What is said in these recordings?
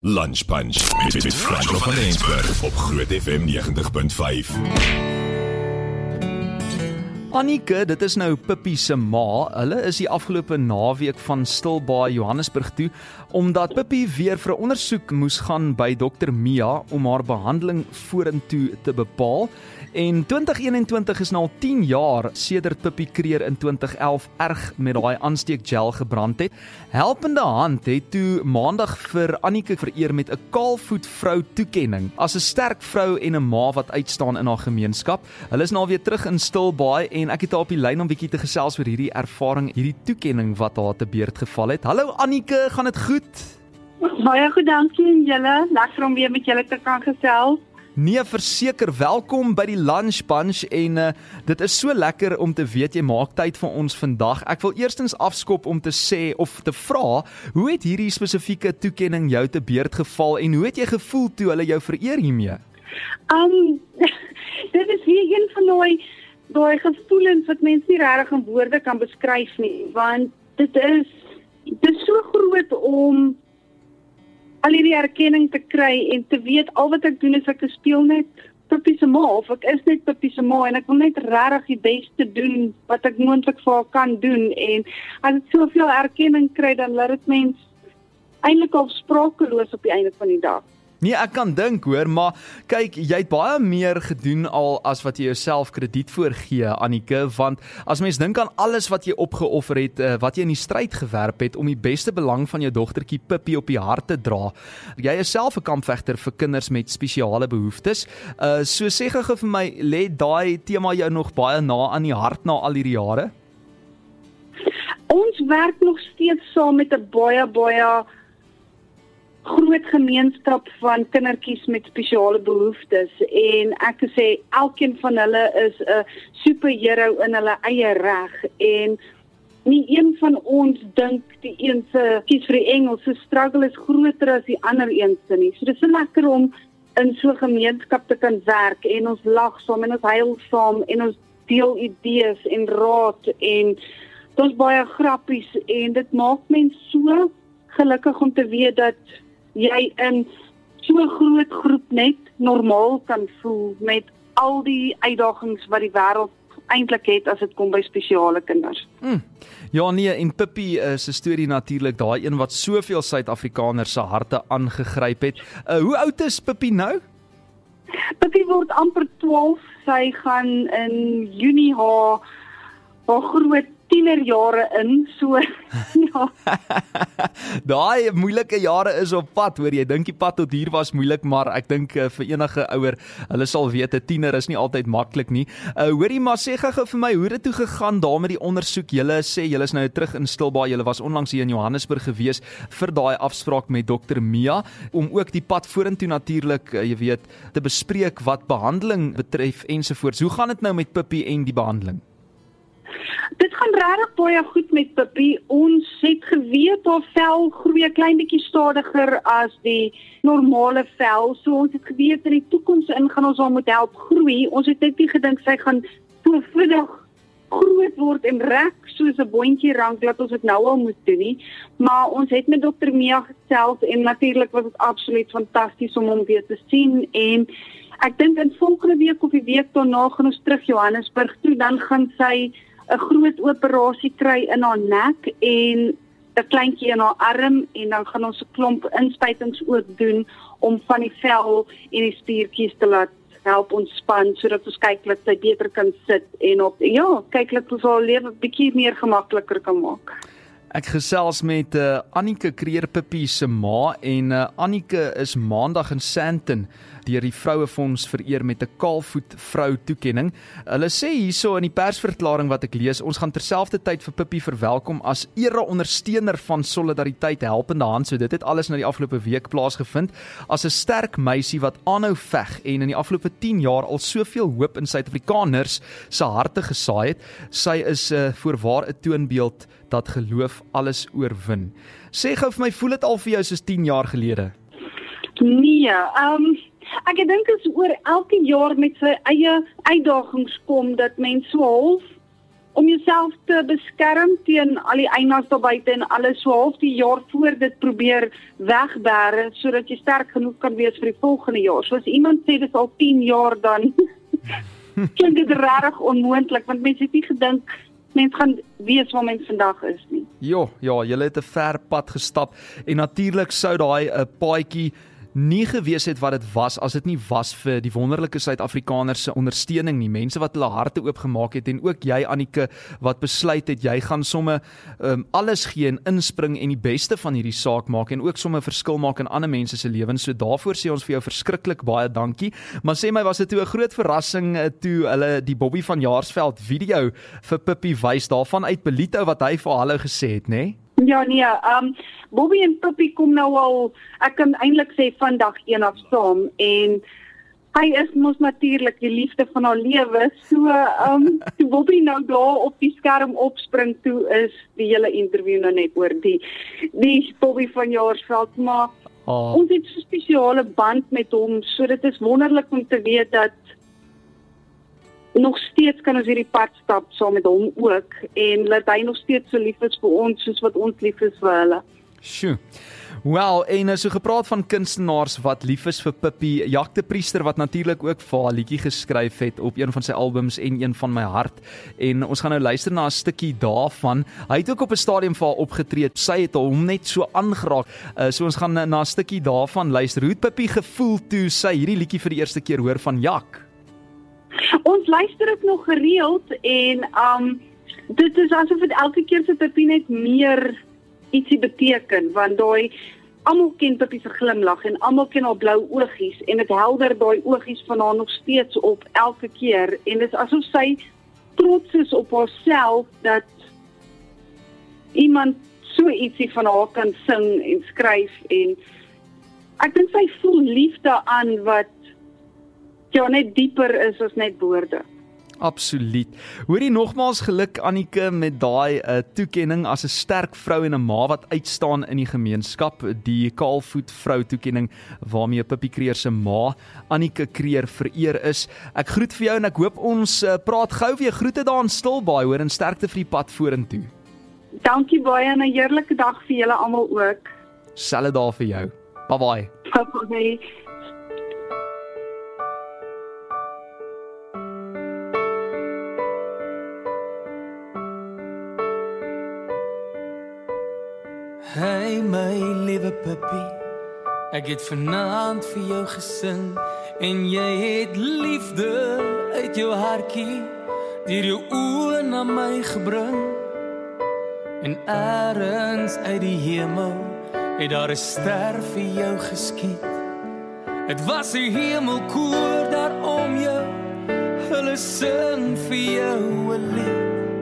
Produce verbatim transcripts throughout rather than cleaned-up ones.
Lunch Punch met, met Franco van Rensburg op Groot F M negentig punt vyf. Annike, dit is nou Pippi se ma. Hulle is die afgelope naweek van Stilbaai Johannesburg toe, omdat Pippi weer vir 'n ondersoek moes gaan by dokter Mia om haar behandeling vorentoe te bepaal. En twintig eenentwintig is nou al tien jaar sedert Pippi Kreer in twintig elf erg met daai aansteekgel gebrand het. Helpende Hand het toe maandag vir Annike vereer met 'n kaalvoet vrou toekenning as 'n sterk vrou en 'n ma wat uitstaan in haar gemeenskap. Hulle is nou weer terug in Stilbaai en ek het haar op die lyn om bietjie te gesels oor hierdie ervaring, hierdie toekenning wat haar te beurt geval het. Hallo Annike, gaan dit goed? Baie goed, dankie en julle. Lekker om weer met julle te kan gesels. Nee, verseker, welkom by die Lunch Punch en uh, dit is so lekker om te weet jy maak tyd vir ons vandag. Ek wil eerstens afskop om te sê of te vra, hoe het hierdie spesifieke toekenning jou te beurt geval en hoe het jy gevoel toe hulle jou vereer hiermee? Um, dit is weer een van daai daai gevoelens wat mense nie regtig in woorde kan beskryf nie, want dit is dit is so groot om al hierdie erkenning te kry en te weet al wat ek doen is ek speel net Pippi se ma of ek is net Pippi se ma en ek wil net regtig die beste doen wat ek moontlik vir haar kan doen en as ek soveel erkenning kry dan laat dit mens eintlik al sprakeloos op die einde van die dag. Nee, ek kan dink hoor, maar kyk, jy het baie meer gedoen al as wat jy jouself krediet voorgee, Annike, want as mens dink aan alles wat jy opgeoffer het, wat jy in die stryd gewerp het om die beste belang van jou dogtertjie Pippi op die hart te dra. Jy is self 'n kampvegter vir kinders met spesiale behoeftes. Uh so sê gou vir my, lê daai tema jou nog baie na aan die hart na al hierdie jare? Ons werk nog steeds saam met 'n baie baie groot gemeenskap van kindertjies met spesiale behoeftes en ek sê elkeen van hulle is 'n superheld in hulle eie reg en nie een van ons dink die een se kies vir die Engels se struggle is groter as die ander een se nie. So dis so lekker om in so 'n gemeenskap te kan werk en ons lag saam en ons huil saam en ons deel idees en raad en dit is baie grappies en dit maak mense so gelukkig om te weet dat jy in so 'n groot groep net normaal kan voel met al die uitdagings wat die wêreld eintlik het as dit kom by spesiale kinders. Hmm. Ja nee, en Pippi is 'n storie natuurlik, daai een wat soveel Suid-Afrikaners se harte aangegryp het. Uh, hoe oud is Pippi nou? Pippi word amper twaalf, sy gaan in Junie haar haar groot tienerjare in, so ja. Daai moeilike jare is op pad, hoor jy, dink die pad tot hier was moeilik, maar ek dink uh, vir enige ouer, hulle sal weet, 'n tiener is nie altyd maklik nie. Uh, hoorie, maar sê gou vir my, hoe het dit toe gegaan daar met die ondersoek? Julle sê, julle is nou terug in Stilbaai, julle was onlangs hier in Johannesburg gewees vir daai afspraak met dokter Mia, om ook die pad vorentoe natuurlik, uh, jy weet, te bespreek wat behandeling betref ensovoorts. Hoe gaan dit nou met Pippi en die behandeling? Dit gaan regtig baie goed met Pippi. Ons het geweet haar vel groei 'n klein bietjie stadiger as die normale vel. So ons het geweet in die toekoms in gaan ons haar moet help groei. Ons het net nie gedink sy gaan so vinnig groot word en rek soos 'n boontjie rank dat ons dit nou al moet doen nie. Maar ons het met dokter Mia gesels en natuurlik was dit absoluut fantasties om hom weer te sien en ek dink in volgende week of die week daarna gaan ons terug Johannesburg toe, dan gaan sy 'n groot operasie kry in haar nek en 'n kleintjie in haar arm en dan gaan ons 'n klomp inspuitings ook doen om van die vel en die spiertjies te laat help ontspan sodat ons kyk dat sy beter kan sit en op ja, kyk dat ons haar lewe bietjie meer gemakliker kan maak. Ek gesels met uh, Annike Kreer, Pippi se ma en uh, Annike is maandag in Sandton deur die Vrouefonds vereer met 'n kaalvoet vrou toekenning. Hulle sê hierso in die persverklaring wat ek lees, ons gaan terselfdertyd vir Pippi verwelkom as ere ondersteuner van Solidariteit Helpende Hand. So dit het alles nou die afgelope week plaasgevind as 'n sterk meisie wat aanhou veg en in die afgelope tien jaar al soveel hoop in Suid-Afrikaners se harte gesaai het. Sy is uh, voorwaar 'n toonbeeld dat geloof alles oorwin. Sê gou vir my, voel dit al vir jou soos tien jaar gelede? Nee, ehm um, ek dink dit is oor elke jaar met sy eie uitdagings kom dat mense so half om jouself te beskerm teen al die eienaars daar buite en alles so half die jaar voor dit probeer wegbere, sodat jy sterk genoeg kan wees vir die volgende jaar. So as iemand sê dit is al tien jaar, dan klink dit regtig onmoontlik, want mense het nie gedink mens gaan weet waar mens vandag is nie. Jo, ja, julle het 'n ver pad gestap en natuurlik sou daai 'n paadjie nie gewees het wat dit was as dit nie was vir die wonderlike Suid-Afrikaners se ondersteuning nie, mense wat hulle harte oopgemaak het en ook jy Annike wat besluit het jy gaan somme um, alles gee en inspring en die beste van hierdie saak maak en ook somme verskil maak in ander mense se lewens. So daarvoor sê ons vir jou verskriklik baie dankie. Maar sê my, was dit toe 'n groot verrassing toe hulle die Bobby van Jaarsveld video vir Pippi wys daarvan uit Belito wat hy vir hallo gesê het, né? Nee? Ja, nee, um, Bobby en Pippi kom nou al, ek kan eintlik sê vandag een af saam, en hy is mos natuurlik die liefde van haar lewe, so um, toe Bobby nou daar op die skerm opspring, toe is die hele interview nou net oor die, die Bobby van Jaarsveld, maar oh. ons het so 'n spesiale band met hom, so dit is wonderlik om te weet dat nog steeds kan ons hierdie pad stap saam met hom ook, en dat hy nog steeds so lief is vir ons, soos wat ons lief is vir hulle. Sjoe. Wel, en so gepraat van kunstenaars wat lief is vir Pippi, Jack de Priester wat natuurlik ook vir haar liedjie geskryf het op een van sy albums en een van my hart, en ons gaan nou luister na 'n stukkie daarvan. Hy het ook op 'n stadium vir haar opgetree, sy het hom net so aangeraak, uh, so ons gaan na 'n stukkie daarvan luister. Hoe het Pippi gevoel toe sy hierdie liedjie vir die eerste keer hoor van Jack? Ons luister dit nog gereeld en um, dit is asof dit elke keer vir Pippi net meer ietsie beteken, want daai almal ken Pippi se glimlag en almal ken haar blou oogies en dit helder daai oogies van haar nog steeds op elke keer, en dit is asof sy trots is op haarself dat iemand so ietsie van haar kan sing en skryf, en ek dink sy voel liefde aan wat ja, net dieper is as net woorde. Absoluut. Hoorie, nogmaals geluk Annike met daai uh, toekenning as 'n sterk vrou en 'n ma wat uitstaan in die gemeenskap, die Kaalvoet vrou toekenning waarmee Pippi Kreer se ma Annike Kreer vereer is. Ek groet vir jou en ek hoop ons uh, praat gou weer. Groete daar in Stilbaai, hoor, en sterkte vir die pad vorentoe. Dankie baie en 'n heerlike dag vir julle almal ook. Selfde daar vir jou. Bye bye. Bye bye. Hey my liewe Pippi, ek het vanaand vir jou gesing en jy het liefde uit jou hartjie deur jou oë na my gebring, en ergens uit die hemel het daar 'n ster vir jou geskiet. Het was 'n hemelkoor daar om jou, hulle sing vir jou 'n lied.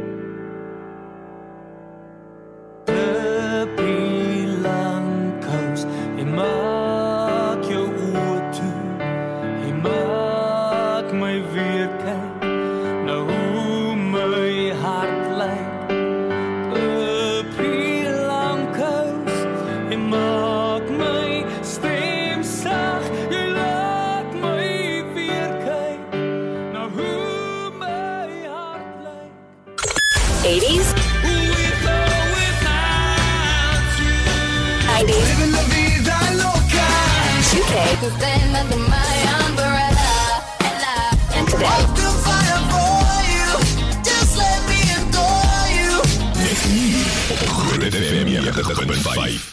eighties, nineties, two K, and today. Groot F M ninety punt vyf